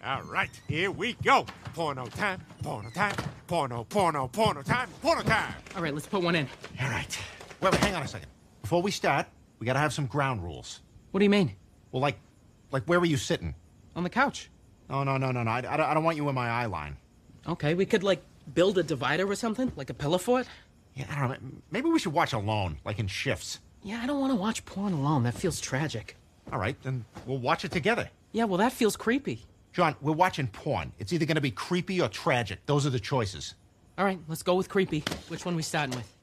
All right, here we go. Porno time, porno time, porno time, porno time. All right, let's put one in. All right. Well, hang on a second. Before we start, we gotta have some ground rules. What do you mean? Well, like where were you sitting? On the couch. Oh, no. I don't want you in my eye line. Okay, we could, like, build a divider or something? Like a pillow fort? Yeah, I don't know. Maybe we should watch alone, like in shifts. Yeah, I don't want to watch porn alone. That feels tragic. All right, then we'll watch it together. Yeah, well, that feels creepy. John, we're watching porn. It's either gonna be creepy or tragic. Those are the choices. All right, let's go with creepy. Which one we starting with?